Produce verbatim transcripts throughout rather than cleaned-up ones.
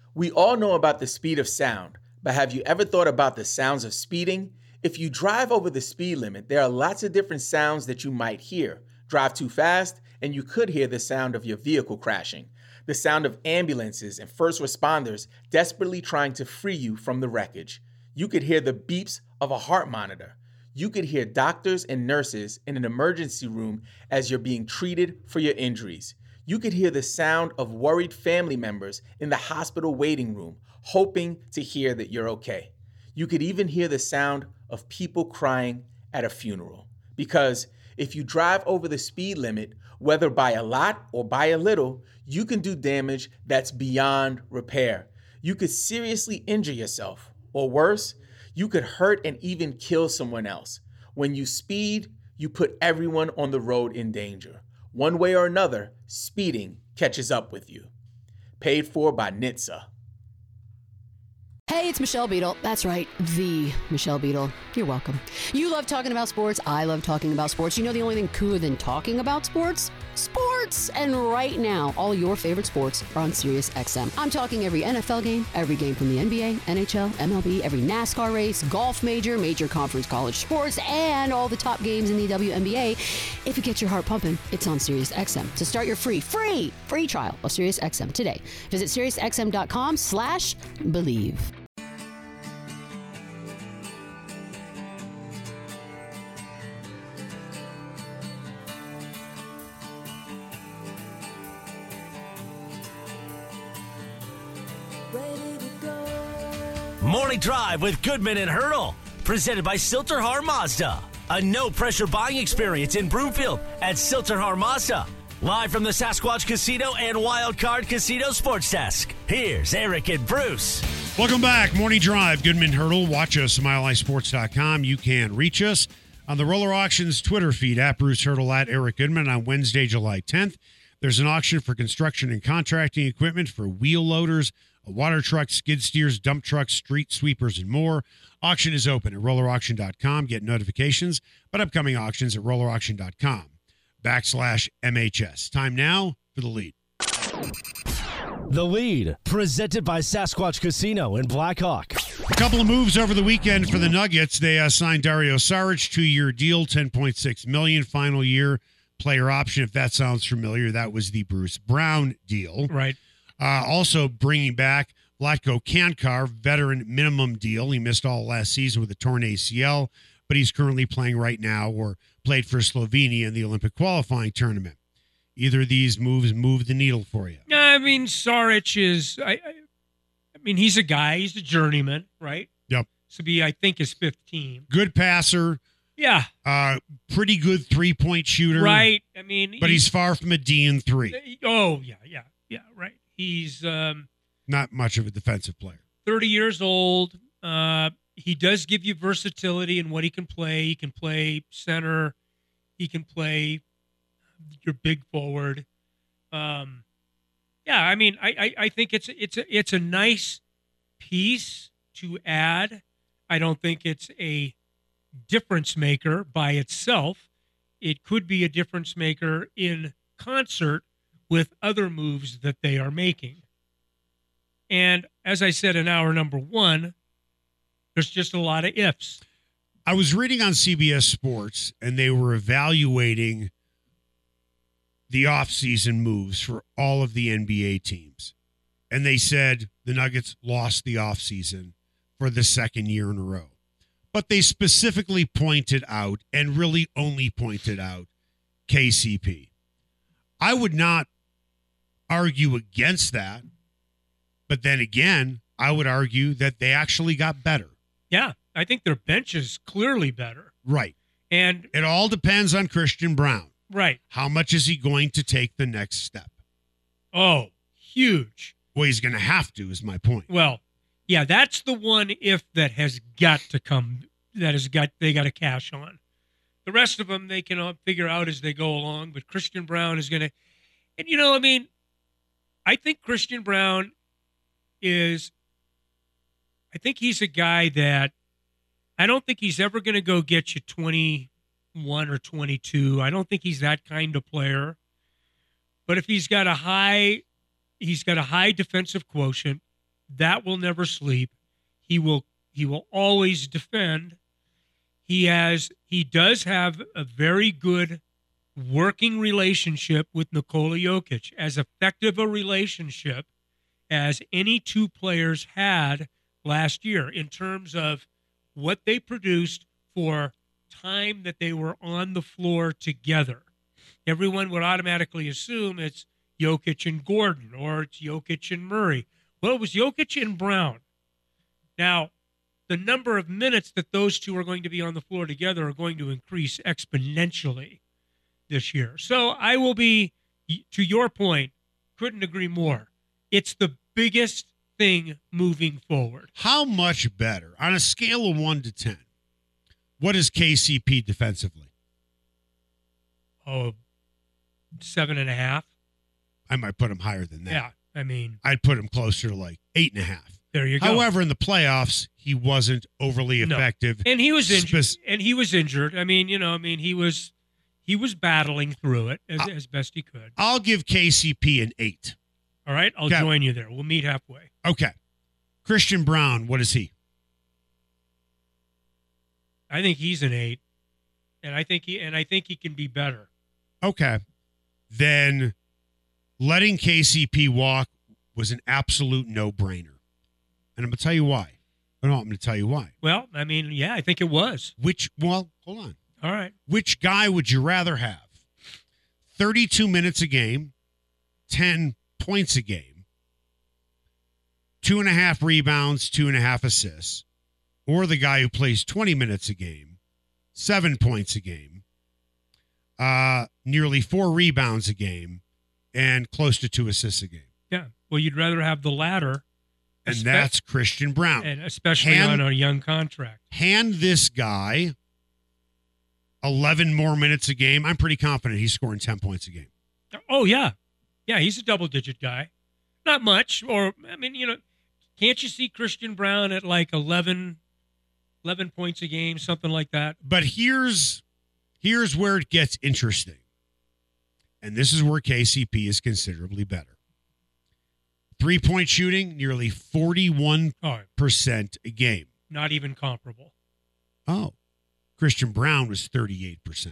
We all know about the speed of sound, but have you ever thought about the sounds of speeding? If you drive over the speed limit, there are lots of different sounds that you might hear. Drive too fast, and you could hear the sound of your vehicle crashing, the sound of ambulances and first responders desperately trying to free you from the wreckage. You could hear the beeps of a heart monitor. You could hear doctors and nurses in an emergency room as you're being treated for your injuries. You could hear the sound of worried family members in the hospital waiting room, hoping to hear that you're okay. You could even hear the sound of people crying at a funeral. Because if you drive over the speed limit, whether by a lot or by a little, you can do damage that's beyond repair. You could seriously injure yourself, or worse, you could hurt and even kill someone else. When you speed, you put everyone on the road in danger. One way or another, speeding catches up with you. Paid for by N H T S A. Hey, it's Michelle Beadle. That's right, the Michelle Beadle. You're welcome. You love talking about sports. I love talking about sports. You know the only thing cooler than talking about sports? Sports! And right now, all your favorite sports are on Sirius X M. I'm talking every N F L game, every game from the N B A, N H L, M L B, every NASCAR race, golf major, major conference college sports, and all the top games in the W N B A. If it gets your heart pumping, it's on Sirius X M. To start your free, free, free trial of Sirius X M today, visit SiriusXM.com slash believe. Morning Drive with Goodman and Hurdle, presented by Silterhar Mazda. A no-pressure buying experience in Broomfield at Silterhar Mazda. Live from the Sasquatch Casino and Wild Card Casino Sports Desk. Here's Eric and Bruce. Welcome back. Morning Drive, Goodman Hurdle. Watch us at mile high sports dot com. You can reach us on the Roller Auctions Twitter feed at Bruce Hurdle, at Eric Goodman. On Wednesday, July tenth, there's an auction for construction and contracting equipment for wheel loaders, water trucks, skid steers, dump trucks, street sweepers, and more. Auction is open at roller auction dot com. Get notifications about upcoming auctions at roller auction dot com backslash M H S. Time now for the lead. The Lead, presented by Sasquatch Casino in Blackhawk. A couple of moves over the weekend for the Nuggets. They uh, signed Dario Saric, two-year deal, ten point six million dollars, final year player option. If that sounds familiar, that was the Bruce Brown deal. Right. Uh, also bringing back Vlatko Kankar, veteran minimum deal. He missed all last season with a torn A C L, but he's currently playing right now or played for Slovenia in the Olympic qualifying tournament. Either of these moves move the needle for you? I mean, Saric is, I, I, I mean, he's a guy. He's a journeyman, right? Yep. This will be, I think, his fifth team. Good passer. Yeah. Uh, pretty good three-point shooter. Right. I mean. But he's, he's far from a D in three. Oh, yeah, yeah, yeah, right. He's um, not much of a defensive player. thirty years old. Uh, he does give you versatility in what he can play. He can play center. He can play your big forward. Um, yeah, I mean, I, I, I think it's it's a, it's a nice piece to add. I don't think it's a difference maker by itself. It could be a difference maker in concert with other moves that they are making. And as I said in hour number one, there's just a lot of ifs. I was reading on C B S Sports, and they were evaluating the offseason moves for all of the N B A teams. And they said the Nuggets lost the offseason for the second year in a row. But they specifically pointed out, and really only pointed out, K C P. I would not argue against that. But then again, I would argue that they actually got better. Yeah, I think their bench is clearly better. Right. And it all depends on Christian Brown. Right. How much is he going to take the next step? Oh, huge. Well, he's going to have to, is my point. Well, yeah, that's the one if that has got to come, that has got, they got to cash on. The rest of them, they can all figure out as they go along, but Christian Brown is going to, and you know, I mean, I think Christian Brown is, I think he's a guy that, I don't think he's ever going to go get you twenty-one or twenty-two. I don't think he's that kind of player. But if he's got a high, he's got a high defensive quotient. That will never sleep. He will he will always defend. He has he does have a very good working relationship with Nikola Jokic, as effective a relationship as any two players had last year in terms of what they produced for time that they were on the floor together. Everyone would automatically assume it's Jokic and Gordon, or it's Jokic and Murray. Well, it was Jokic and Brown. Now, the number of minutes that those two are going to be on the floor together are going to increase exponentially this year. So I will be, to your point, couldn't agree more. It's the biggest thing moving forward. How much better, on a scale of one to ten, what is K C P defensively? Oh, seven and a half. I might put him higher than that. Yeah, I mean, I'd put him closer to like eight and a half. There you go. However, in the playoffs, he wasn't overly No. effective. And he was injured. Spec- and he was injured. I mean, you know, I mean, he was he was battling through it as, I- as best he could. I'll give K C P an eight. All right, I'll Okay. join you there. We'll meet halfway. Okay. Christian Brown, what is he? I think he's an eight, and I think he and I think he can be better. Okay. Then letting K C P walk was an absolute no-brainer. And I'm going to tell you why. No, I'm going to tell you why. Well, I mean, yeah, I think it was. Which, well, hold on. All right. Which guy would you rather have? thirty-two minutes a game, ten points a game, two and a half rebounds, two and a half assists, or the guy who plays twenty minutes a game, seven points a game, uh, nearly four rebounds a game, and close to two assists a game. Yeah. Well, you'd rather have the latter, And espe- that's Christian Brown. and especially Hand- on a young contract. Hand this guy eleven more minutes a game. I'm pretty confident he's scoring ten points a game. Oh yeah, yeah, he's a double-digit guy. Not much, or I mean, you know, can't you see Christian Brown at like eleven, eleven points a game, something like that? But here's here's where it gets interesting. And this is where K C P is considerably better. Three-point shooting, nearly forty-one percent Oh, a game. not even comparable. Oh, Christian Brown was thirty-eight percent.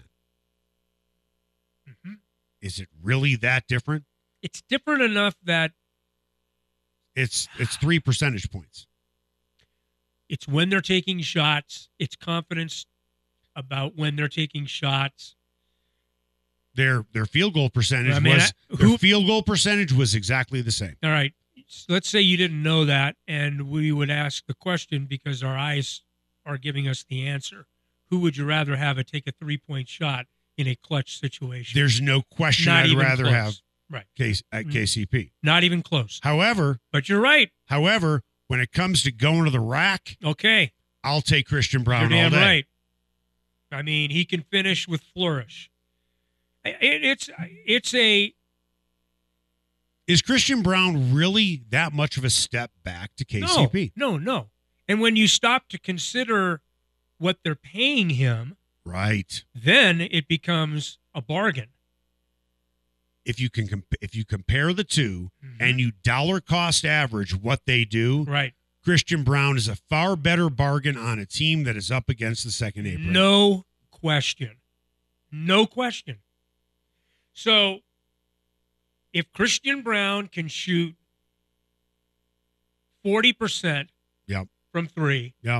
hmm Is it really that different? It's different enough that It's it's three percentage points. it's when they're taking shots. It's confidence about when they're taking shots. Their their field goal percentage I mean, was I- their who- field goal percentage was exactly the same. All right. So let's say you didn't know that, and we would ask the question because our eyes are giving us the answer. Who would you rather have it take a three-point shot in a clutch situation? There's no question Not I'd even rather close. have Right. K, at K C P. Not even close. However, But you're right. however, when it comes to going to the rack, Okay. I'll take Christian Brown You're damn all day. right. I mean, he can finish with flourish. I- It, it's it's a Is Christian Brown really that much of a step back to K C P? no, no, no. And when you stop to consider what they're paying him, Right. then it becomes a bargain. If you can comp- if you compare the 2 Mhm. and you dollar cost average what they do, Right. Christian Brown is a far better bargain on a team that is up against the second apron. No question. No question. So if Christian Brown can shoot forty percent Yep. from three, Yep.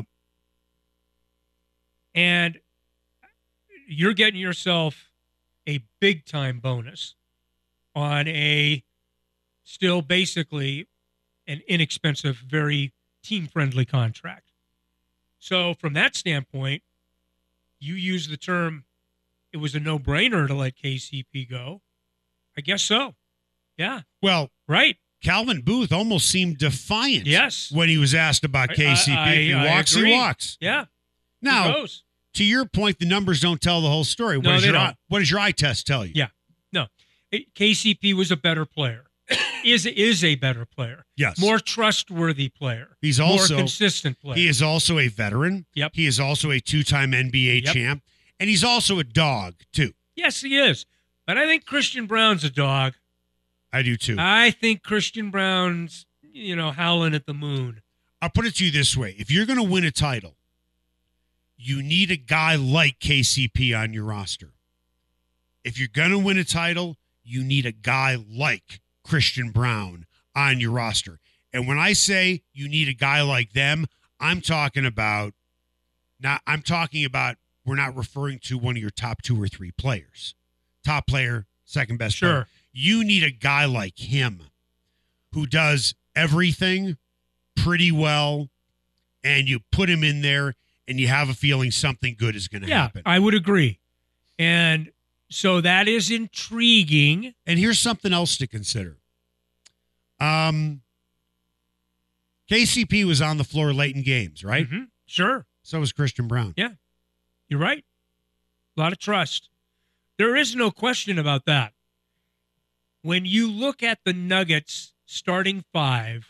and you're getting yourself a big time bonus on a still basically an inexpensive, very team friendly contract. So from that standpoint, you use the term, it was a no brainer to let K C P go. I guess so. Yeah. Well, Right. Calvin Booth almost seemed defiant Yes. when he was asked about I- K C P. I- if he I walks, agree. he walks. Yeah. Now, He goes. to your point, the numbers don't tell the whole story. What, No, does they your, don't. eye- what does your eye test tell you? Yeah. No. K C P was a better player. is is a better player. Yes. More trustworthy player. He's also more consistent player. He is also a veteran. Yep. He is also a two-time N B A Yep. champ, and he's also a dog too. Yes, he is. But I think Christian Brown's a dog. I do too. I think Christian Brown's you know, howling at the moon. I'll put it to you this way. If you're going to win a title, you need a guy like K C P on your roster. If you're going to win a title, you need a guy like Christian Braun on your roster. And when I say you need a guy like them, I'm talking about not I'm talking about we're not referring to one of your top two or three players. Top player, second best Sure. player. You need a guy like him who does everything pretty well, and you put him in there and you have a feeling something good is going to Yeah, happen. I would agree. And so that is intriguing. And here's something else to consider. Um, K C P was on the floor late in games, right? Mhm. Sure. So was Christian Braun. Yeah, you're right. A lot of trust. There is no question about that. When you look at the Nuggets starting five,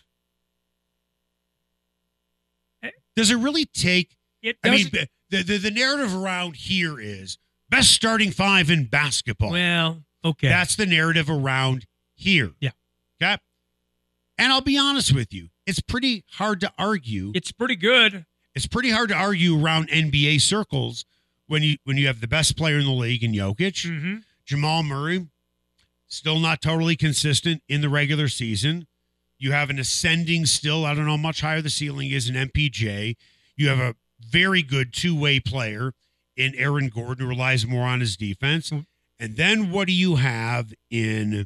Does it really take? it I doesn't. mean, the, the the narrative around here is best starting five in basketball. well, okay. That's the narrative around here. Yeah. Okay. And I'll be honest with you, it's pretty hard to argue. it's pretty good. It's pretty hard to argue around N B A circles when you when you have the best player in the league in Jokic, Mm-hmm. Jamal Murray, still not totally consistent in the regular season. You have an ascending still. I don't know how much higher the ceiling is in M P J. You have a very good two-way player in Aaron Gordon who relies more on his defense. Mm. And then what do you have in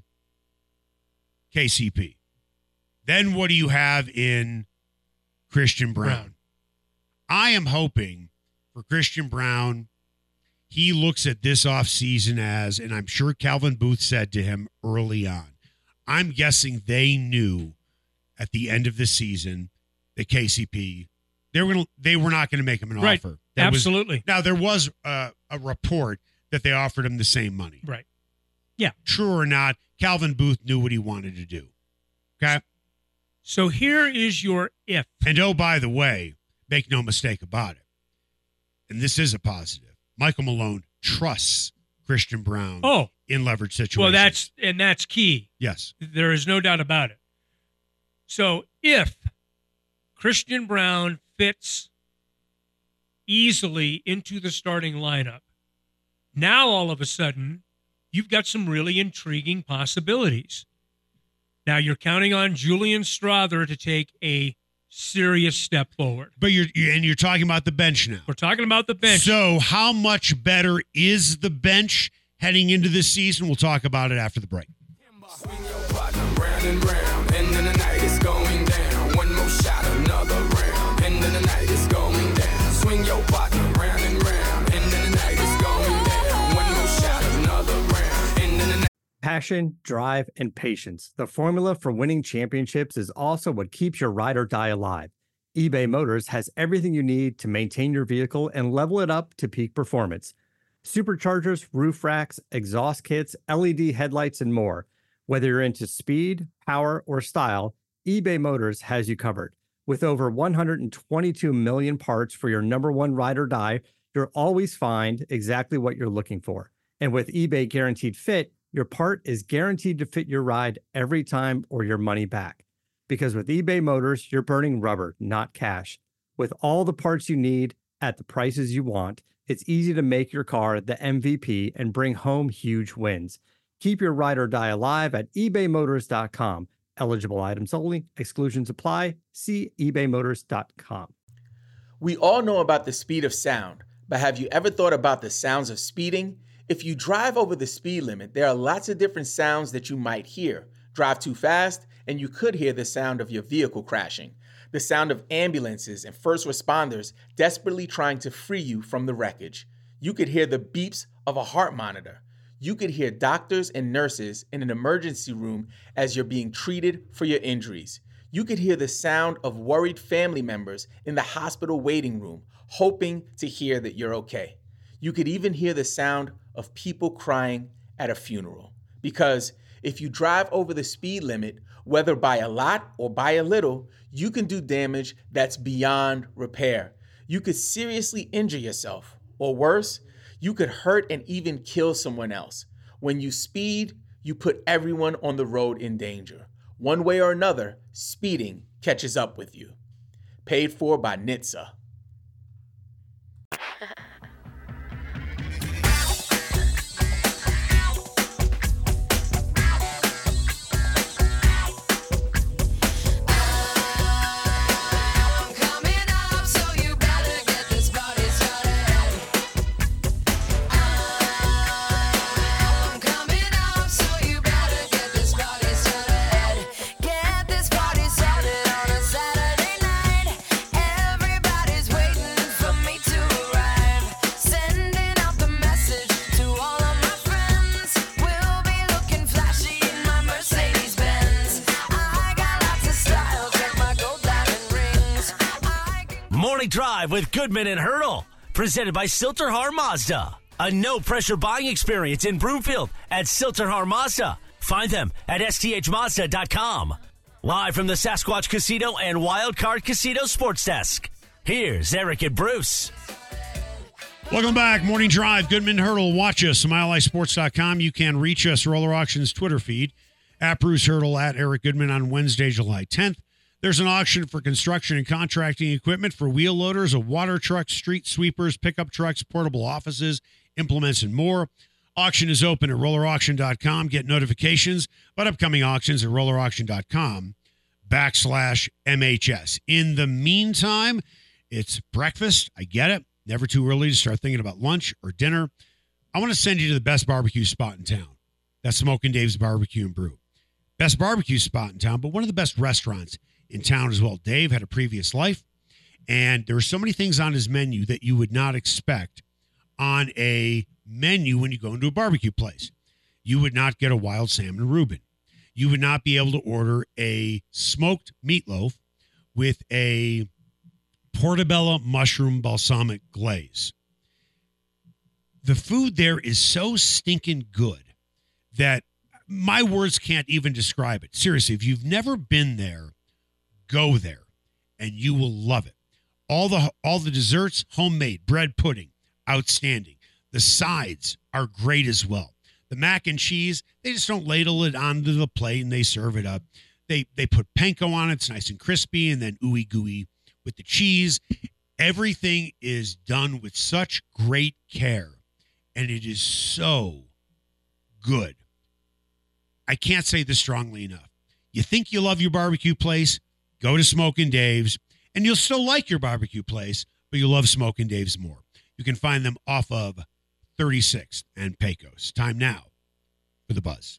K C P? Then what do you have in Christian Braun? Brown. I am hoping for Christian Braun, he looks at this offseason as, and I'm sure Calvin Booth said to him early on, I'm guessing they knew at the end of the season that K C P, they were gonna, they were not going to make him an Right. offer. That was- Absolutely. now, there was a, a report that they offered him the same money. Right. True or not, Calvin Booth knew what he wanted to do. Okay? So here is your if. And oh, by the way, make no mistake about it, and this is a positive, Michael Malone trusts Christian Braun Oh, in leverage situations. well, that's and that's key. yes. There is no doubt about it. So if Christian Braun fits easily into the starting lineup, now all of a sudden you've got some really intriguing possibilities. Now you're counting on Julian Strawther to take a serious step forward. But you're you- and you're talking about the bench now. We're talking about the bench. So how much better is the bench heading into this season? We'll talk about it after the break. Swing your partner round and round, and then the night is going down. One more shot, another round, and then the night is going down. Swing your partner round and round, and then the night is going down. One more shot, another round, and then the night. Passion, drive, and patience. The formula for winning championships is also what keeps your ride or die alive. eBay Motors has everything you need to maintain your vehicle and level it up to peak performance. Superchargers, roof racks, exhaust kits, L E D headlights, and more. Whether you're into speed, power, or style, eBay Motors has you covered. With over one hundred twenty-two million parts for your number one ride or die, you'll always find exactly what you're looking for. And with eBay Guaranteed Fit, your part is guaranteed to fit your ride every time or your money back. Because with eBay Motors, you're burning rubber, not cash. With all the parts you need at the prices you want, it's easy to make your car the M V P and bring home huge wins. Keep your ride or die alive at ebay motors dot com. Eligible items only. Exclusions apply. See ebay motors dot com. We all know about the speed of sound, but have you ever thought about the sounds of speeding? If you drive over the speed limit, there are lots of different sounds that you might hear. Drive too fast, and you could hear the sound of your vehicle crashing. The sound of ambulances and first responders desperately trying to free you from the wreckage. You could hear the beeps of a heart monitor. You could hear doctors and nurses in an emergency room as you're being treated for your injuries. You could hear the sound of worried family members in the hospital waiting room, hoping to hear that you're okay. You could even hear the sound of people crying at a funeral. Because if you drive over the speed limit, whether by a lot or by a little, you can do damage that's beyond repair. You could seriously injure yourself, or worse, you could hurt and even kill someone else. When you speed, you put everyone on the road in danger. One way or another, speeding catches up with you. Paid for by N H T S A. Morning Drive with Goodman and Hurdle, presented by Silterhar Mazda. A no-pressure buying experience in Broomfield at Silterhar Mazda. Find them at S T H Mazda dot com. Live from the Sasquatch Casino and Wildcard Casino Sports Desk, here's Eric and Bruce. Welcome back. Morning Drive, Goodman and Hurdle. Watch us, mile high sports dot com. You can reach us, Roller Auctions Twitter feed, at Bruce Hurdle, at Eric Goodman on Wednesday, July tenth. There's an auction for construction and contracting equipment for wheel loaders, of water trucks, street sweepers, pickup trucks, portable offices, implements, and more. Auction is open at roller auction dot com. Get notifications about upcoming auctions at roller auction dot com backslash M H S. In the meantime, it's breakfast. I get it. Never too early to start thinking about lunch or dinner. I want to send you to the best barbecue spot in town. That's Smokin' Dave's Barbecue and Brew. Best barbecue spot in town, but one of the best restaurants in town as well. Dave had a previous life, and there are so many things on his menu that you would not expect on a menu when you go into a barbecue place. You would not get a wild salmon Reuben. You would not be able to order a smoked meatloaf with a portobello mushroom balsamic glaze. The food there is so stinking good that my words can't even describe it. Seriously, if you've never been there, go there, and you will love it. All the all the desserts, homemade, bread pudding, outstanding. The sides are great as well. The mac and cheese, they just don't ladle it onto the plate and they serve it up. They they put panko on it, it's nice and crispy, and then ooey gooey with the cheese. Everything is done with such great care, and it is so good. I can't say this strongly enough. You think you love your barbecue place? Go to Smokin' Dave's, and you'll still like your barbecue place, but you'll love Smokin' Dave's more. You can find them off of thirty-sixth and Pecos. Time now for The Buzz.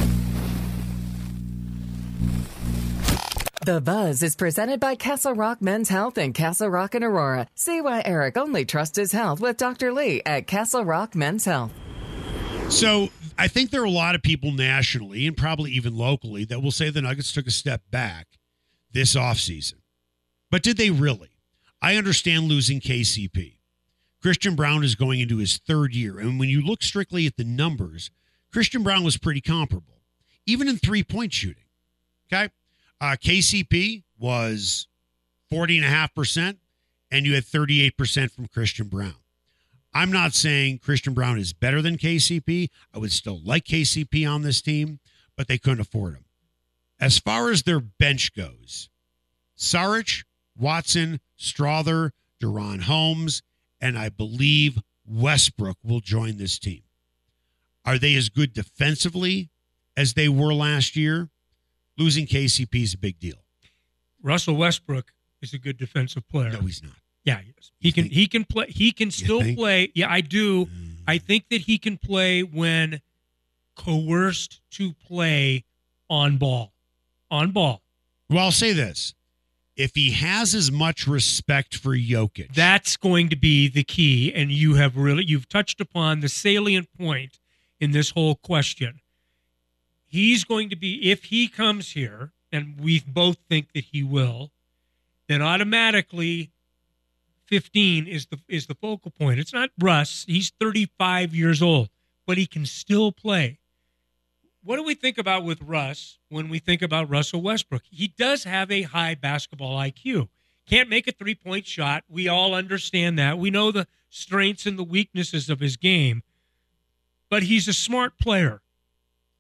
The Buzz is presented by Castle Rock Men's Health and Castle Rock and Aurora. See why Eric only trusts his health with Doctor Lee at Castle Rock Men's Health. So I think there are a lot of people nationally and probably even locally that will say the Nuggets took a step back this offseason. But did they really? I understand losing K C P. Christian Braun is going into his third year. And when you look strictly at the numbers, Christian Braun was pretty comparable, even in three-point shooting. Okay? Uh, K C P was forty point five percent, and you had thirty-eight percent from Christian Braun. I'm not saying Christian Braun is better than K C P. I would still like K C P on this team, but they couldn't afford him. As far as their bench goes, Saric, Watson, Strother, Deron Holmes, and I believe Westbrook will join this team. Are they as good defensively as they were last year? Losing K C P is a big deal. Russell Westbrook is a good defensive player. No, he's not. Yeah, he is. He You can think? he can play he can still think? play. Yeah, I do. Mm. I think that he can play when coerced to play on ball. On ball. Well, I'll say this. If he has as much respect for Jokic. That's going to be the key, and you have really you've touched upon the salient point in this whole question. He's going to be, if he comes here, and we both think that he will, then automatically fifteen is the is the focal point. It's not Russ. He's thirty-five years old, but he can still play. What do we think about with Russ when we think about Russell Westbrook? He does have a high basketball I Q. Can't make a three-point shot. We all understand that. We know the strengths and the weaknesses of his game, but he's a smart player.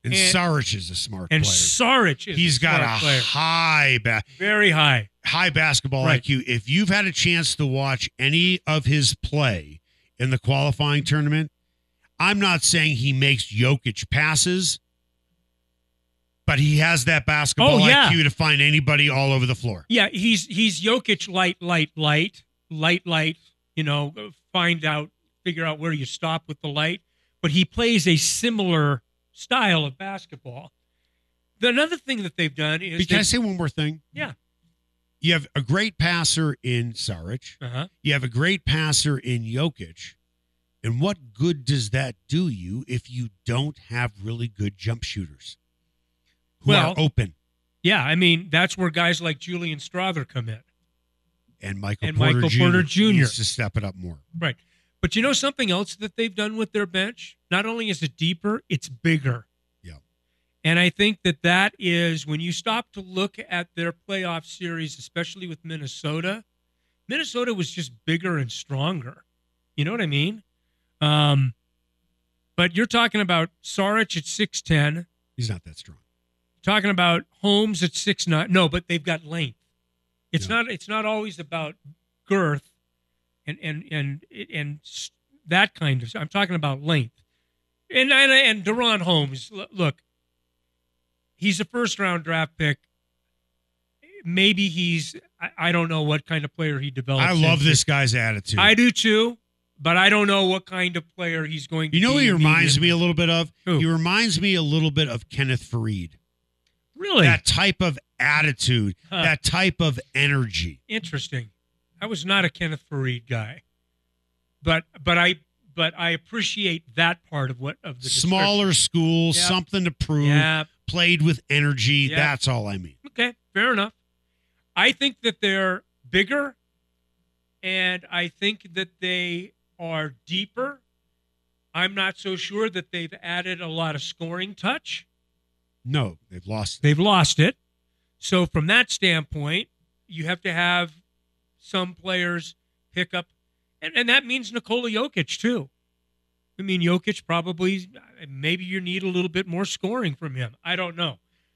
And, And- Saric is a smart And player. Saric is He's a got smart a player. high ba- Very high. high basketball Right. I Q. If you've had a chance to watch any of his play in the qualifying tournament, I'm not saying he makes Jokic passes, but he has that basketball Oh, yeah. I Q to find anybody all over the floor. Yeah, he's he's Jokic light, light, light, light, light. You know, find out, figure out where you stop with the light. But he plays a similar style of basketball. The, another thing that they've done is Can I they- say one more thing? yeah, You have a great passer in Saric. uh-huh. You have a great passer in Jokic. And what good does that do you if you don't have really good jump shooters who Well- are open? yeah. I mean, that's where guys like Julian Strother come in. And Michael And Porter Michael Junior Porter Junior needs to step it up more. Right. But you know something else that they've done with their bench? Not only is it deeper, it's bigger. Yeah. And I think that that is when you stop to look at their playoff series, especially with Minnesota, Minnesota was just bigger and stronger. You know what I mean? Um, but you're talking about Saric at six ten, He's not that strong. talking about Holmes at six nine. No, but they've got length. It's Yeah. not it's not always about girth and and and and s- that kind of. I'm talking about length. And and, and Deron Holmes, l- look, he's a first round draft pick. Maybe he's I, I don't know what kind of player he develops. I love into. this guy's attitude. I do too, but I don't know what kind of player he's going to you know be. what he reminds me immediately. a little bit of? Who? He reminds me a little bit of Kenneth Fareed. Really That type of attitude, Huh. that type of energy. interesting. I was not a Kenneth Fareed guy, but but I but I appreciate that part of what of the Smaller school, Yep. something to prove, Yeah. played with energy. Yep. That's all I mean. Okay, fair enough. I think that they're bigger, and I think that they are deeper. I'm not so sure that they've added a lot of scoring touch. No, they've lost. They've lost it. So from that standpoint, you have to have some players pick up, and, and that means Nikola Jokic too. I mean, Jokic probably, maybe you need a little bit more scoring from him. I don't know.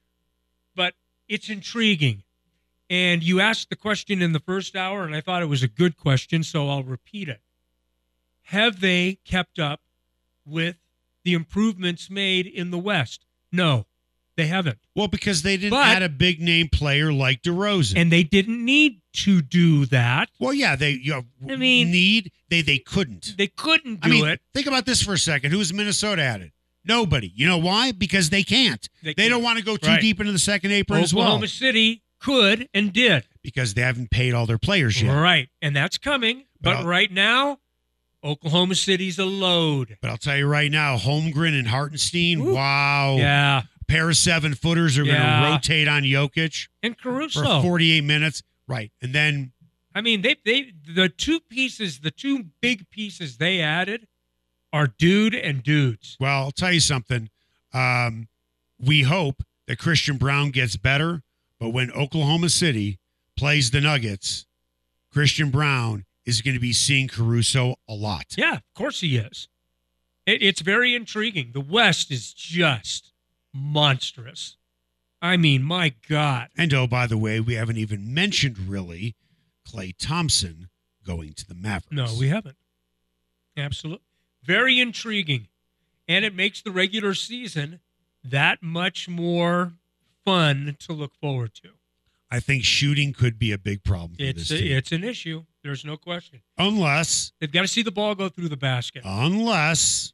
But it's intriguing. And you asked the question in the first hour, and I thought it was a good question, so I'll repeat it. Have they kept up with the improvements made in the West? No, they haven't. Well, because they didn't But- add a big name player like DeRozan. And they didn't need to do that. well, yeah, they you know, I mean- need they they couldn't. They couldn't I do mean, it. think about this for a second. Who's Minnesota added? Nobody. You know why? Because they can't. They They, can't. don't want to go too Right. deep into the second apron as Oklahoma well City could and did. because they haven't paid all their players yet. Right. And that's coming. But Well- right now, Oklahoma City's a load. But I'll tell you right now, Holmgren and Hartenstein, Woo. wow. Yeah. Pair of seven footers are Yeah. going to rotate on Jokic And for Caruso. forty-eight minutes. Right. And then I mean, they they the two pieces, the two big pieces they added are dude and dudes. Well, I'll tell you something. Um, we hope that Christian Brown gets better, but when Oklahoma City plays the Nuggets, Christian Brown is going to be seeing Caruso a lot. Yeah, of course he is. It, it's very intriguing. The West is just monstrous. I mean, my God. And oh, by the way, we haven't even mentioned really Klay Thompson going to the Mavericks. No, we haven't. Absolutely. Very intriguing. And it makes the regular season that much more fun to look forward to. I think shooting could be a big problem for It's this a, team. it's an issue. There's no question. Unless, They've got to see the ball go through the basket. unless,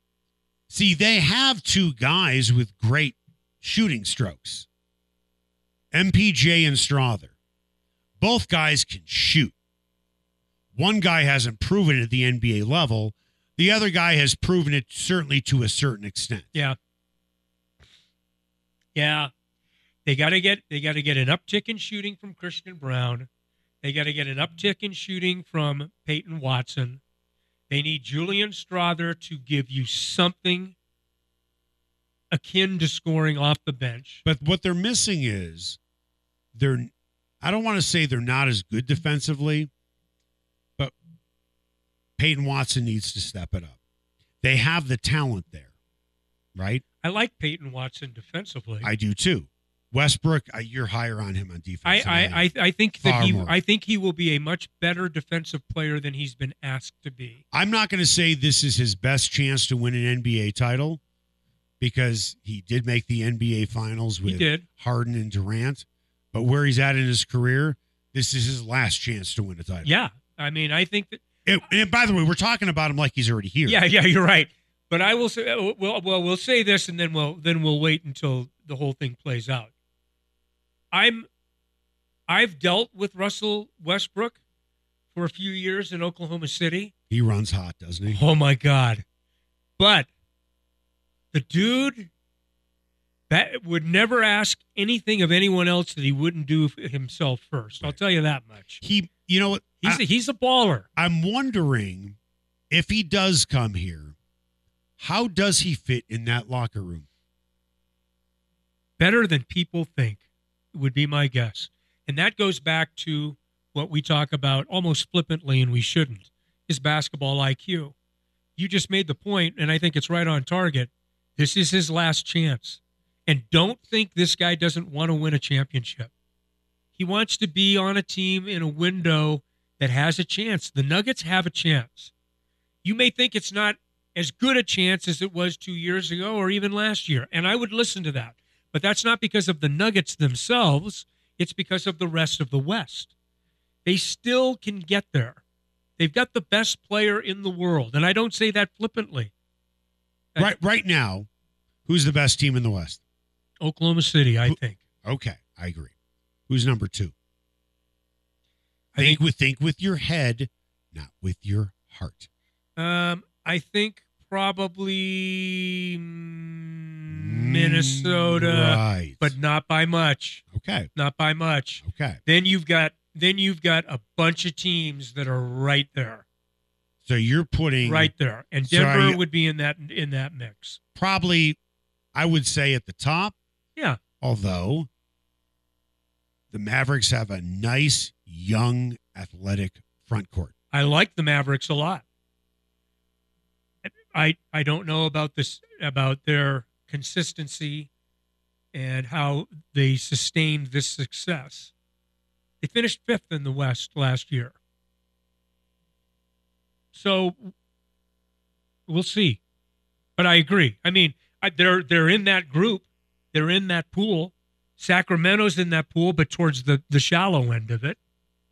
see, they have two guys with great shooting strokes. M P J and Strother. Both guys can shoot. One guy hasn't proven it at the N B A level. The other guy has proven it certainly to a certain extent. Yeah. Yeah. They got to get they got to get an uptick in shooting from Christian Brown. They got to get an uptick in shooting from Peyton Watson. They need Julian Strother to give you something akin to scoring off the bench. But what they're missing is they're I don't want to say they're not as good defensively, but Peyton Watson needs to step it up. They have the talent there. right? I like Peyton Watson defensively. I do too. Westbrook, I, you're higher on him on defense. I, than I, am. I, I think that Far he more. I think he will be a much better defensive player than he's been asked to be. I'm not going to say this is his best chance to win an N B A title because he did make the N B A Finals He with did. Harden and Durant. But where he's at in his career, this is his last chance to win a title. Yeah. I mean, I think that And, and by the way, we're talking about him like he's already here. Yeah, yeah, you're right. But I will say well, well we'll say this and then we'll then we'll wait until the whole thing plays out. I'm I've dealt with Russell Westbrook for a few years in Oklahoma City. He runs hot, doesn't he? Oh my God. But the dude that would never ask anything of anyone else that he wouldn't do himself first. I'll Right. tell you that much. He, you know what? He's I- a, he's a baller. I'm wondering if he does come here, how does he fit in that locker room? Better than people think would be my guess. And that goes back to what we talk about almost flippantly, and we shouldn't, is basketball I Q. You just made the point, and I think it's right on target. This is his last chance. And don't think this guy doesn't want to win a championship. He wants to be on a team in a window that has a chance. The Nuggets have a chance. You may think it's not as good a chance as it was two years ago or even last year, and I would listen to that. But that's not because of the Nuggets themselves. It's because of the rest of the West. They still can get there. They've got the best player in the world, and I don't say that flippantly. Right, right now, who's the best team in the West? Oklahoma City, I Who- think. Okay, I agree. Who's number two? I Think think with think with your head, not with your heart. um, I think probably Minnesota, Right. but not by much. Okay. Not by much. Okay. Then you've got then you've got a bunch of teams that are right there, So you're putting right there, and So are Denver you- would be in that in that mix. probably, I would say, at the top. Yeah, Although the Mavericks have a nice, young, athletic front court. I like the Mavericks a lot. I I don't know about this about their consistency and how they sustained this success. They finished fifth in the West last year. So we'll see. But I agree. I mean, I, they're they're in that group. They're in that pool. Sacramento's in that pool, but towards the, the shallow end of it.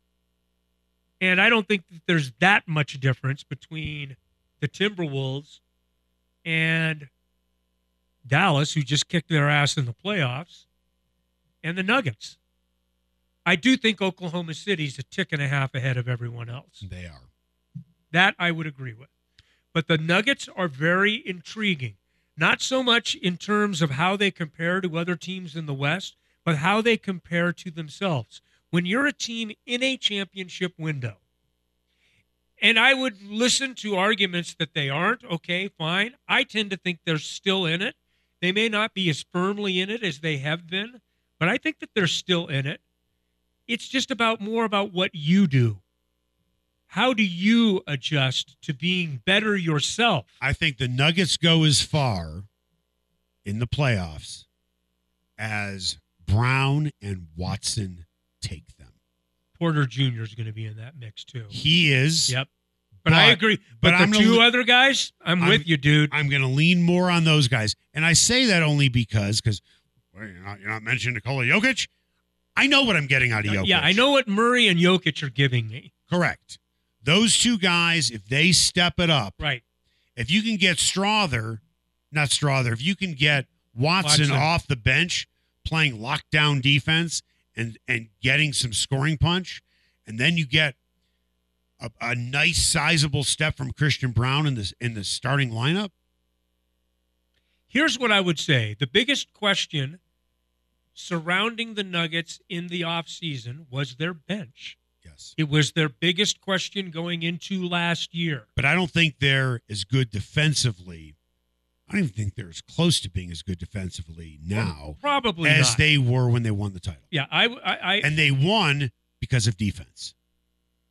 And I don't think that there's that much difference between the Timberwolves and Dallas, who just kicked their ass in the playoffs, and the Nuggets. I do think Oklahoma City's a tick and a half ahead of everyone else. They are. That I would agree with. But the Nuggets are very intriguing. Not so much in terms of how they compare to other teams in the West, but how they compare to themselves. When you're a team in a championship window, and I would listen to arguments that they aren't, okay, fine. I tend to think they're still in it. They may not be as firmly in it as they have been, but I think that they're still in it. It's just about more about what you do. How do you adjust to being better yourself? I think the Nuggets go as far in the playoffs as Brown and Watson take them. Porter Junior is going to be in that mix too. He is. Yep. But, I agree. But, but the I'm two gonna- other guys, I'm, I'm- with you, dude. I'm going to lean more on those guys. And I say that only because, because well, you're, not, you're not mentioning Nikola Jokic. I know what I'm getting out of Jokic. Yeah, I know what Murray and Jokic are giving me. Correct. Those two guys, if they step it up, Right. if you can get Strother, not Strother, if you can get Watson, Watson. off the bench playing lockdown defense and, and getting some scoring punch, and then you get a, a nice sizable step from Christian Brown in this in the starting lineup. Here's what I would say. The biggest question surrounding the Nuggets in the offseason was their bench. Yes. It was their biggest question going into last year. But I don't think they're as good defensively. I don't even think they're as close to being as good defensively now Probably as not. they were when they won the title. Yeah, I, I, I And they won because of defense.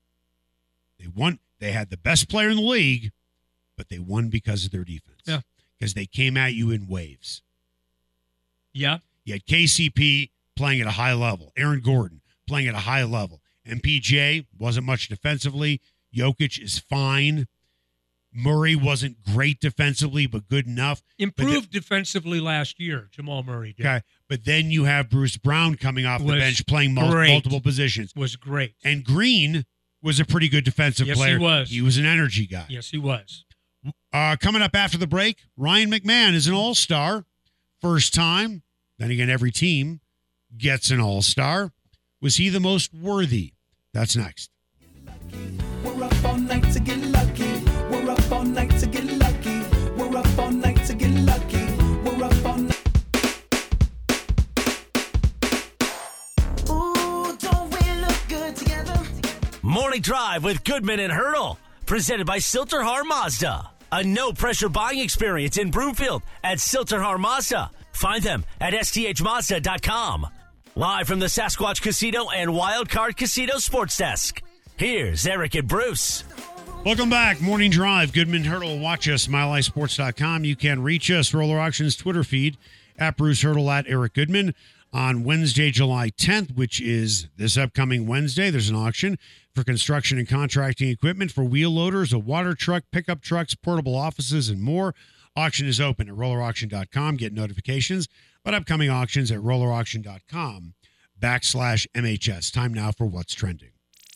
They won. They had the best player in the league, but they won because of their defense. Yeah. because they came at you in waves. Yeah. You had K C P playing at a high level. Aaron Gordon playing at a high level. M P J wasn't much defensively. Jokic is fine. Murray wasn't great defensively, but good enough. Improved then, defensively last year, Jamal Murray did. Okay, but then you have Bruce Brown coming off was the bench playing mul- multiple positions. Was great. And Green was a pretty good defensive yes, player. Yes, he was. He was an energy guy. Yes, he was. Uh, coming up after the break, Ryan McMahon is an all-star. First time. Then again, every team gets an all-star. Was he the most worthy? That's next. We're up all night to get lucky. We're up all night to get lucky. We're up all night to get lucky. We're up all night. Ooh, don't we look good together? Morning Drive with Goodman and Hurdle. Presented by Silterhar Mazda. A no-pressure buying experience in Broomfield at Silterhar Mazda. Find them at S T H Mazda dot com. Live from the Sasquatch Casino and Wildcard Casino Sports Desk. Here's Eric and Bruce. Welcome back. Morning Drive. Goodman Hurdle. Watch us, mile high sports dot com. You can reach us. Roller Auctions Twitter feed at Bruce Hurdle, at Eric Goodman. On Wednesday, July tenth, which is this upcoming Wednesday, there's an auction for construction and contracting equipment for wheel loaders, a water truck, pickup trucks, portable offices, and more. Auction is open at roller auction dot com. Get notifications about upcoming auctions at roller auction dot com backslash M H S. Time now for What's Trending.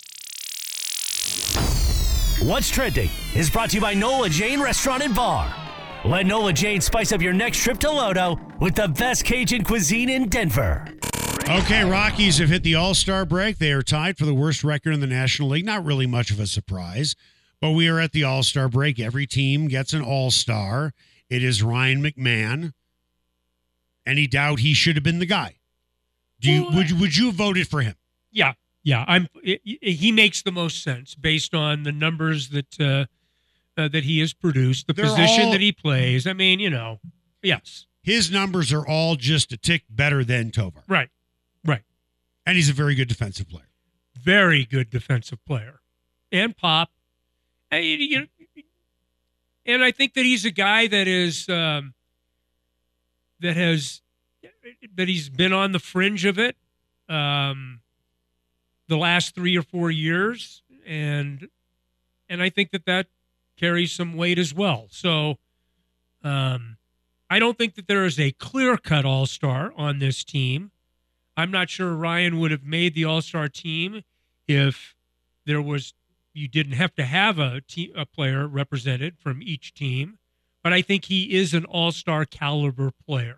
What's Trending is brought to you by Nola Jane Restaurant and Bar. Let Nola Jane spice up your next trip to Lodo with the best Cajun cuisine in Denver. Okay, Rockies have hit the All-Star break. They are tied for the worst record in the National League. Not really much of a surprise, but we are at the All-Star break. Every team gets an All-Star. It is Ryan McMahon. Any doubt he should have been the guy? Do you Well, would you, would you have voted for him? Yeah, yeah. I'm. It, it, he makes the most sense based on the numbers that uh, uh, that he has produced, the They're position all- that he plays. I mean, you know, yes, His numbers are all just a tick better than Tovar. right, right. And he's a very good defensive player. Very good defensive player, and Pop. And, you know, and I think that he's a guy that is um, that has that he's been on the fringe of it um, the last three or four years, and and I think that that carries some weight as well. So um, I don't think that there is a clear-cut all-star on this team. I'm not sure Ryan would have made the all-star team if there was you didn't have to have a team, a player represented from each team, but I think he is an all-star caliber player.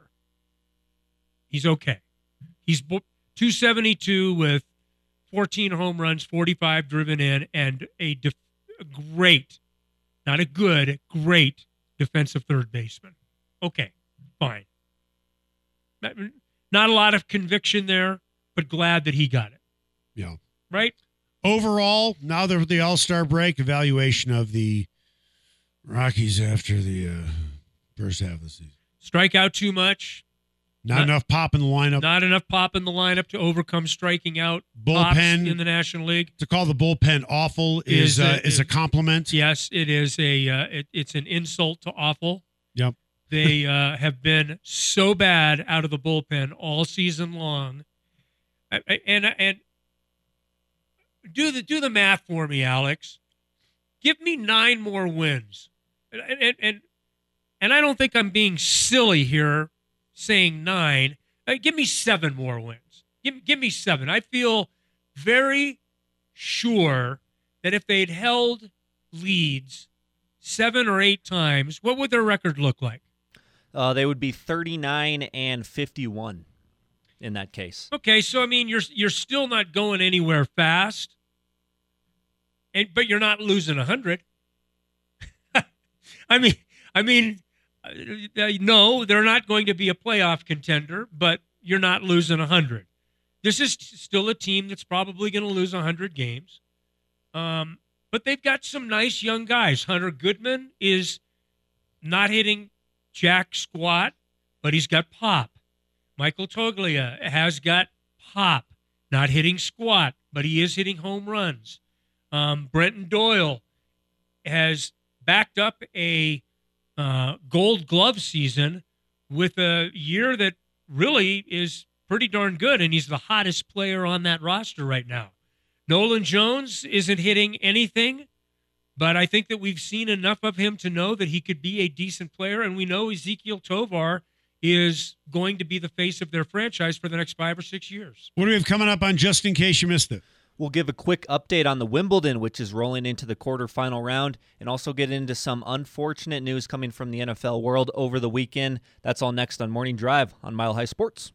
He's okay. He's two seventy-two with fourteen home runs, forty-five driven in, and a, def- a great, not a good, great defensive third baseman. Okay, fine. Not, not a lot of conviction there, but glad that he got it. Yeah. Right? Overall, now they're the All-Star break, evaluation of the Rockies after the uh, first half of the season. Strike out too much. Not, Not- enough pop in the lineup. Not enough pop in the lineup to overcome striking out pops Bullpen. in the National League. To call the bullpen awful is Is uh, a- is a compliment. Yes, it is a uh, it, it's an insult to awful. Yep. They uh, have been so bad out of the bullpen all season long, I- I- and and do the do the math for me, Alex. Give me nine more wins, and and and, and I don't think I'm being silly here saying nine. Uh, give me seven more wins. Give give me seven. I feel very sure that if they'd held leads seven or eight times, what would their record look like? Uh, they would be thirty-nine and fifty-one in that case. Okay, so I mean, you're you're still not going anywhere fast, and but you're not losing a hundred. I mean, I mean, uh, no, they're not going to be a playoff contender, but you're not losing a hundred. This is still a team that's probably going to lose a hundred games, um, but they've got some nice young guys. Hunter Goodman is not hitting jack squat, but he's got pop. Michael Toglia has got pop, not hitting squat, but he is hitting home runs. Um, Brenton Doyle has backed up a uh, Gold Glove season with a year that really is pretty darn good, and he's the hottest player on that roster right now. Nolan Jones isn't hitting anything, but I think that we've seen enough of him to know that he could be a decent player, and we know Ezekiel Tovar is going to be the face of their franchise for the next five or six years. What do we have coming up on just in case you missed it? We'll give a quick update on the Wimbledon, which is rolling into the quarterfinal round, and also get into some unfortunate news coming from the N F L world over the weekend. That's all next on Morning Drive on Mile High Sports.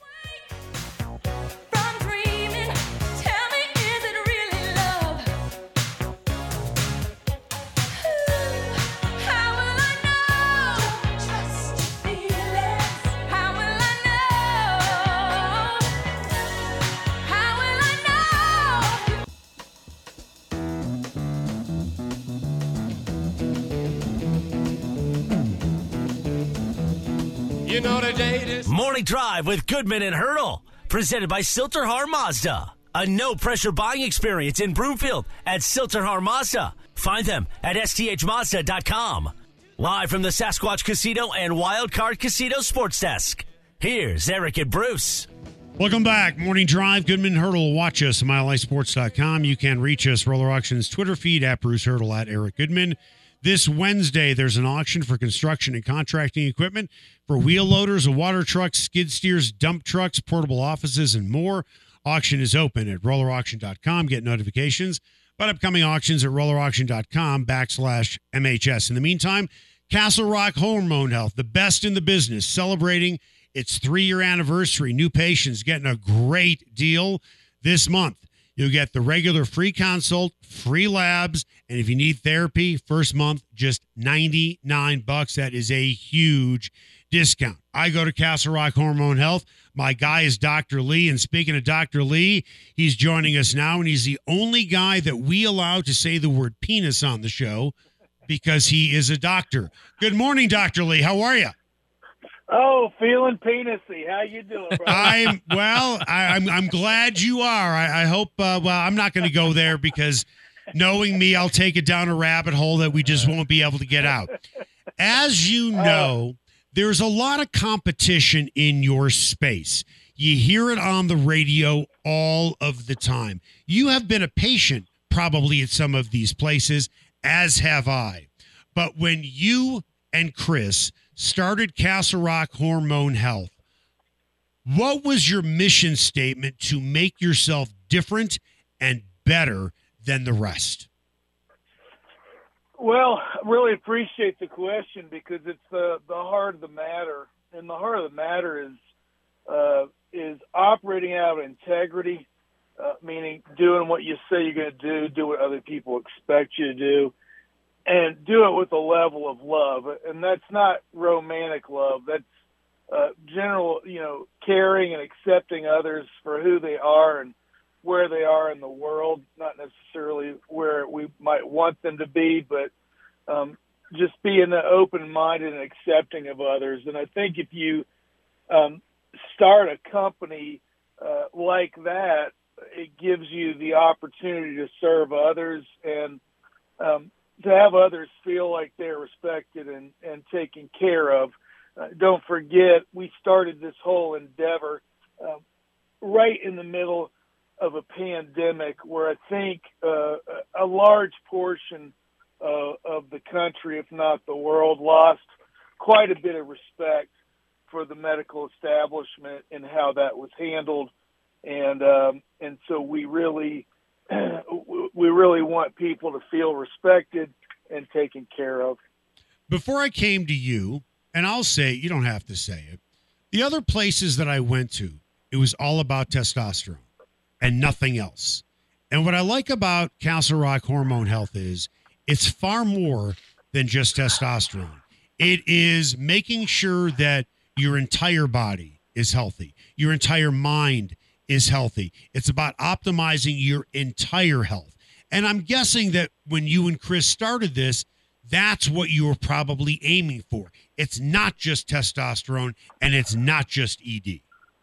You know the date is Morning Drive with Goodman and Hurdle, presented by Silterhar Mazda. A no-pressure buying experience in Broomfield at Silterhar Mazda. Find them at S T H Mazda dot com. Live from the Sasquatch Casino and Wildcard Casino Sports Desk. Here's Eric and Bruce. Welcome back. Morning Drive, Goodman Hurdle. Watch us at mile high sports dot com. You can reach us, Roller Auctions Twitter feed, at Bruce Hurdle, at Eric Goodman. This Wednesday, there's an auction for construction and contracting equipment for wheel loaders, water trucks, skid steers, dump trucks, portable offices, and more. Auction is open at roller auction dot com. Get notifications about upcoming auctions at roller auction dot com backslash M H S. In the meantime, Castle Rock Hormone Health, the best in the business, celebrating its three-year anniversary. New patients getting a great deal this month. You'll get the regular free consult, free labs, and if you need therapy, first month, just ninety-nine bucks. That is a huge discount. I go to Castle Rock Hormone Health. My guy is Doctor Lee, and speaking of Doctor Lee, he's joining us now, and he's the only guy that we allow to say the word penis on the show because he is a doctor. Good morning, Doctor Lee. How are you? Oh, feeling penisy. How you doing, bro? I'm well. I, I'm I'm glad you are. I, I hope. Uh, well, I'm not going to go there because, knowing me, I'll take it down a rabbit hole that we just won't be able to get out. As you know, there's a lot of competition in your space. You hear it on the radio all of the time. You have been a patient probably at some of these places, as have I. But when you and Chris started Castle Rock Hormone Health, what was your mission statement to make yourself different and better than the rest? Well, I really appreciate the question because it's the, the heart of the matter. And the heart of the matter is uh, is operating out of integrity, uh, meaning doing what you say you're going to do, do what other people expect you to do, and do it with a level of love. And that's not romantic love. That's uh, general, you know, caring and accepting others for who they are and where they are in the world, not necessarily where we might want them to be, but um, just being open-minded and accepting of others. And I think if you um, start a company uh, like that, it gives you the opportunity to serve others and um, to have others feel like they're respected and, and taken care of. Uh, don't forget, we started this whole endeavor uh, right in the middle of a pandemic where I think uh, a large portion uh, of the country, if not the world, lost quite a bit of respect for the medical establishment and how that was handled. And um, and so we really we really want people to feel respected and taken care of. Before I came to you, and I'll say it, you don't have to say it, the other places that I went to, it was all about testosterone and nothing else. And what I like about Castle Rock Hormone Health is it's far more than just testosterone. It is making sure that your entire body is healthy, your entire mind is healthy. It's about optimizing your entire health. And I'm guessing that when you and Chris started this, that's what you were probably aiming for. It's not just testosterone and it's not just E D.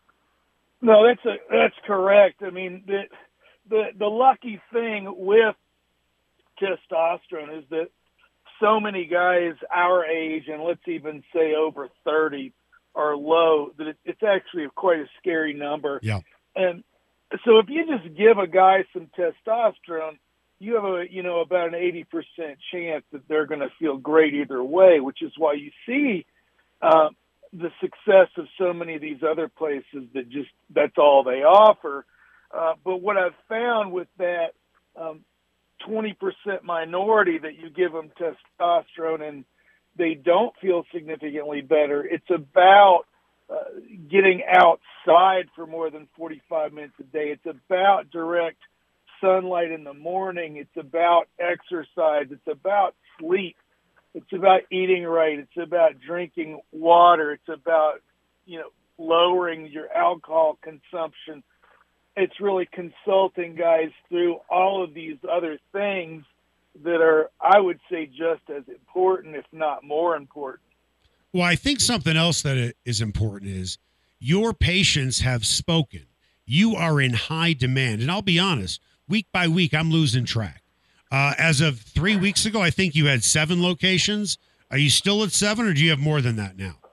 No, that's a, that's correct. I mean, the, the the lucky thing with testosterone is that so many guys our age, and let's even say over thirty, are low, that it, it's actually quite a scary number. Yeah. And so if you just give a guy some testosterone, you have a, you know, about an eighty percent chance that they're going to feel great either way, which is why you see uh, the success of so many of these other places that just, that's all they offer. Uh, but what I've found with that um, twenty percent minority that you give them testosterone and they don't feel significantly better, it's about uh, getting outside for more than forty-five minutes a day. It's about direct sunlight in the morning. It's about exercise. It's about sleep. It's about eating right. It's about drinking water. It's about, you know, lowering your alcohol consumption. It's really consulting guys through all of these other things that are, I would say, just as important, if not more important. Well, I think something else that is important is your patients have spoken. You are in high demand. And I'll be honest, week by week, I'm losing track. Uh, as of three weeks ago, I think you had seven locations. Are you still at seven, or do you have more than that now?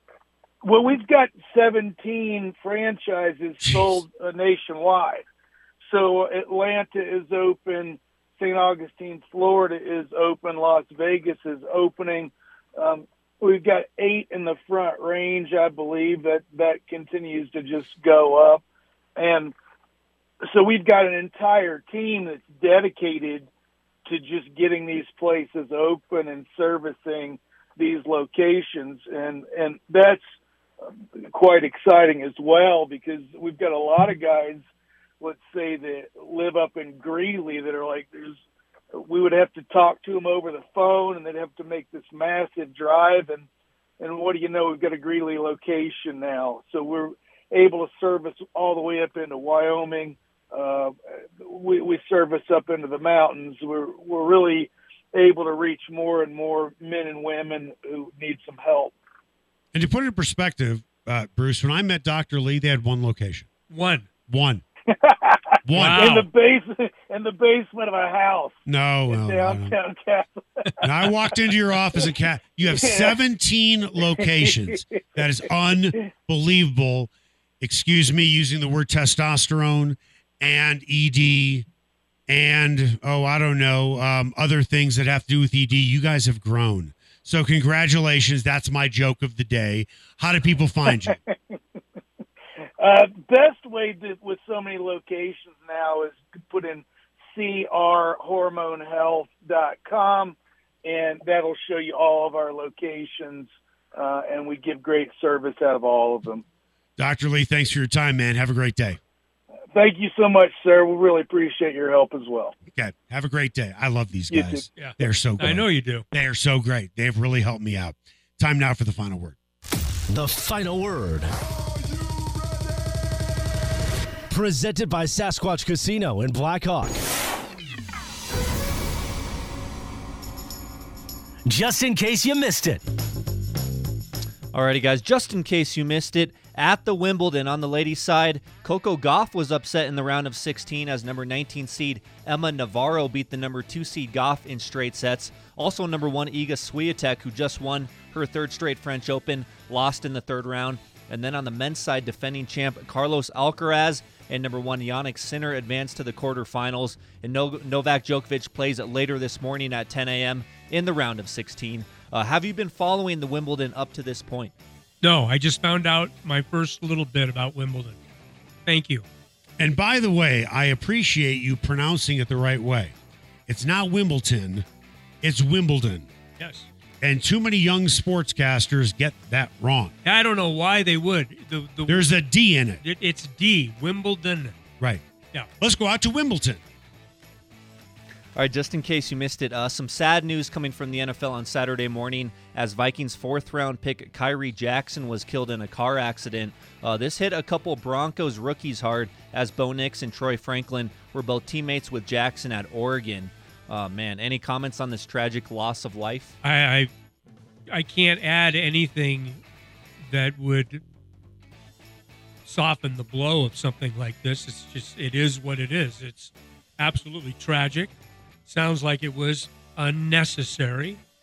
Well, we've got seventeen franchises sold uh, nationwide. So Atlanta is open, Saint Augustine, Florida is open, Las Vegas is opening. Um, we've got eight in the Front Range, I believe, that, that continues to just go up. And so we've got an entire team that's dedicated to just getting these places open and servicing these locations. And, and that's quite exciting as well, because we've got a lot of guys, let's say, that live up in Greeley that are like, there's, we would have to talk to them over the phone and they'd have to make this massive drive. And, and what do you know? We've got a Greeley location now. So we're able to service all the way up into Wyoming. Uh, we, we service up into the mountains. We're, we're really able to reach more and more men and women who need some help. And to put it in perspective, uh, Bruce, when I met Doctor Lee, they had one location. One. One. One. Wow. In the basement, in the basement of a house. No, in no, downtown no. Castle. And I walked into your office and cat. You have seventeen locations. That is unbelievable. Excuse me, using the word testosterone and E D and, oh, I don't know, um, other things that have to do with E D. You guys have grown. So congratulations. That's my joke of the day. How do people find you? uh, best way to, with so many locations now is to put in C R hormone health dot com, and that'll show you all of our locations, uh, and we give great service out of all of them. Doctor Lee, thanks for your time, man. Have a great day. Thank you so much, sir. We really appreciate your help as well. Okay. Have a great day. I love these You guys. too. Yeah. They're so good. I know you do. They are so great. They have really helped me out. Time now for the final word. The final word. Presented by Sasquatch Casino in Black Hawk. Just in case you missed it. Alrighty, guys, just in case you missed it, at the Wimbledon on the ladies' side, Coco Gauff was upset in the round of sixteen as number nineteen seed Emma Navarro beat the number two seed Gauff in straight sets. Also, number one Iga Swiatek, who just won her third straight French Open, lost in the third round. And then on the men's side, defending champ Carlos Alcaraz and number one Jannik Sinner advanced to the quarterfinals. And Novak Djokovic plays later this morning at ten a.m. in the round of sixteen. Uh, have you been following the Wimbledon up to this point? No, I just found out my first little bit about Wimbledon. Thank you. And by the way, I appreciate you pronouncing it the right way. It's not Wimbledon, it's Wimbledon. Yes. And too many young sportscasters get that wrong. I don't know why they would. The, the, There's a D in it. it. It's D, Wimbledon. Right. Yeah. Let's go out to Wimbledon. All right, just in case you missed it, uh, some sad news coming from the N F L on Saturday morning as Vikings fourth-round pick Kyrie Jackson was killed in a car accident. Uh, this hit a couple Broncos rookies hard as Bo Nix and Troy Franklin were both teammates with Jackson at Oregon. Uh, man, any comments on this tragic loss of life? I, I I can't add anything that would soften the blow of something like this. It's just, it is what it is. It's absolutely tragic. Sounds like it was unnecessary.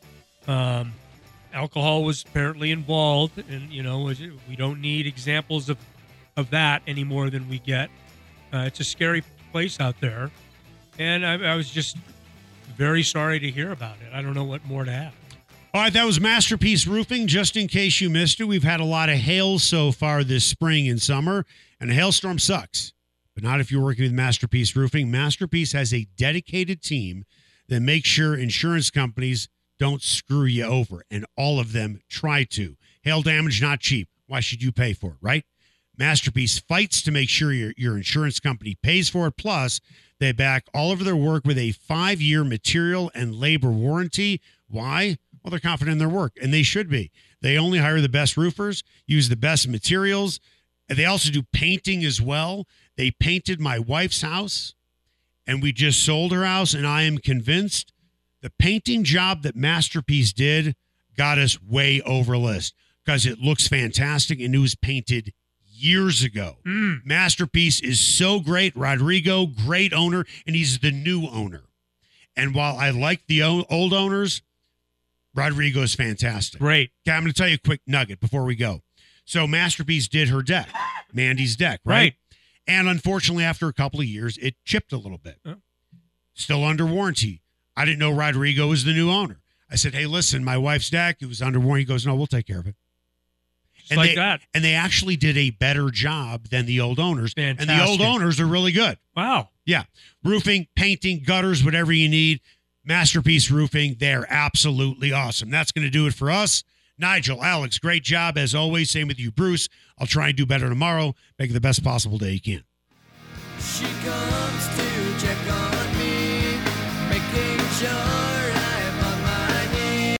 Um, alcohol was apparently involved, and you know we don't need examples of of that any more than we get. Uh, it's a scary place out there, and I, I was just very sorry to hear about it. I don't know what more to add. All right, that was Masterpiece Roofing. Just in case you missed it, we've had a lot of hail so far this spring and summer, and a hailstorm sucks, but not if you're working with Masterpiece Roofing. Masterpiece has a dedicated team that makes sure insurance companies don't screw you over, and all of them try to. Hail damage, not cheap. Why should you pay for it, right? Masterpiece fights to make sure your, your insurance company pays for it. Plus, they back all of their work with a five-year material and labor warranty. Why? Well, they're confident in their work, and they should be. They only hire the best roofers, use the best materials. And they also do painting as well. They painted my wife's house, and we just sold her house, and I am convinced the painting job that Masterpiece did got us way over list because it looks fantastic, and it was painted years ago. Mm. Masterpiece is so great. Rodrigo, great owner, and he's the new owner. And while I like the o- old owners, Rodrigo is fantastic. Great. Okay, I'm going to tell you a quick nugget before we go. So Masterpiece did her deck, Mandy's deck, right? Right. And unfortunately, after a couple of years, it chipped a little bit. Oh. Still under warranty. I didn't know Rodrigo was the new owner. I said, hey, listen, my wife's deck, it was under warranty. He goes, no, we'll take care of it. Just and like they, that. And they actually did a better job than the old owners. Fantastic. And the old owners are really good. Wow. Yeah. Roofing, painting, gutters, whatever you need. Masterpiece Roofing, they're absolutely awesome. That's going to do it for us. Nigel, Alex, great job as always. Same with you, Bruce. I'll try and do better tomorrow. Make it the best possible day you can. She comes to check on me, making sure